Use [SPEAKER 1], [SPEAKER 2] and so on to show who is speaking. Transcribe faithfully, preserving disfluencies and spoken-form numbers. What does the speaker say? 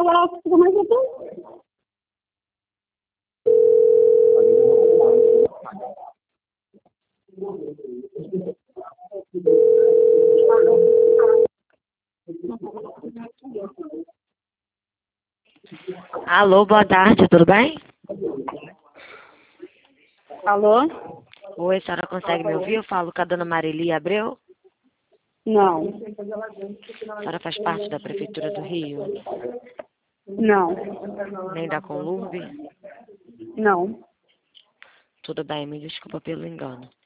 [SPEAKER 1] eu acho que mais eu tô.
[SPEAKER 2] Alô, boa tarde, tudo bem?
[SPEAKER 1] Alô?
[SPEAKER 2] Oi, a senhora consegue me ouvir? Eu falo com a dona Marili Abreu.
[SPEAKER 1] Não.
[SPEAKER 2] A senhora faz parte da Prefeitura do Rio?
[SPEAKER 1] Não.
[SPEAKER 2] Nem da Conlurb?
[SPEAKER 1] Não.
[SPEAKER 2] Tudo bem, me desculpa pelo engano.